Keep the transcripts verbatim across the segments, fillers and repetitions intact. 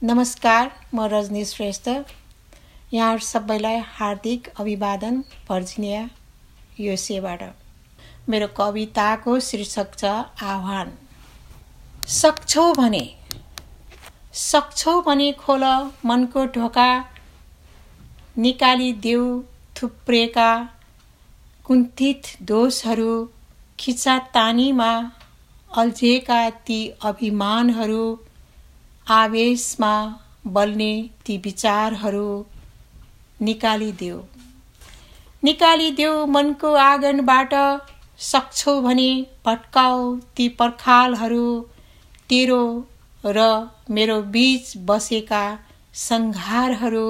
नमस्कार, म रजनी श्रेष्ठ। यहाँहरू सबैलाई हार्दिक अभिवादन भर्जिनिया युएसएबाट। मेरो कविताको शीर्षक छ आह्वान। सक्छौ भने सक्छौ भने खोल मनको ढोका, निकालिदेऊ थुप्रेका कुण्ठित दोषहरू, खिचातानीमा अल्झेका ती अभिमानहरू, आवेशमा बल्ने ती विचारहरू निकालिदेऊ निकालिदेऊ मनको आँगनबाट। सक्छौ भने भट्काऊ ती पर्खालहरू, तेरो र मेरो बीच बसेका सङ्घारहरू,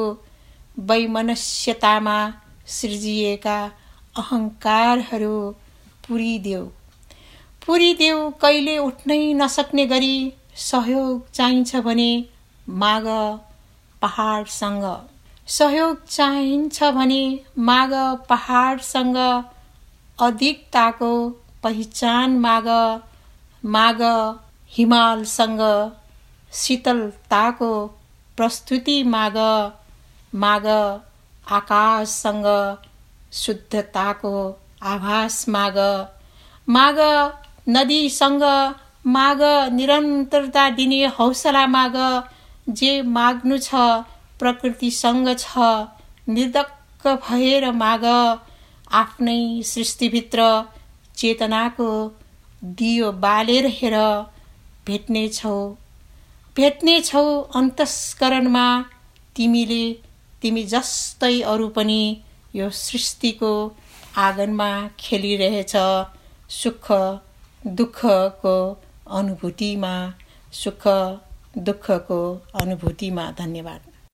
वैमनस्यतामा सृजिएका अहङ्कारहरू पुरिदेऊ पुरिदेऊ कहिले उठ्नै नसक्ने गरी। सहयोग चाहिन्छ भने माग पहाडसँग सहयोग चाहिन्छ भने माग पहाडसँग। अधिकताको पहिचान माग माग हिमालसँग। शीतलताको प्रस्तुति माग माग आकाशसँग। शुद्धताको आभास माग माग नदीसँग। माग निरन्तरता दिने हौसला माग। जे माग्नु छ प्रकृतिसँग छ, निर्धक्क भएर माग। आफ्नै सृष्टिभित्र चेतनाको दियो बालेर हेर। भेट्नेछौ भेट्नेछौ अन्तस्करणमा तिमीले, तिमी जस्तै अरू पनि यो सृष्टिको आँगनमा खेलिरहेछ। सुख दुःखको अनुभूतिमा सुख दुःखको अनुभूतिमा। धन्यवाद।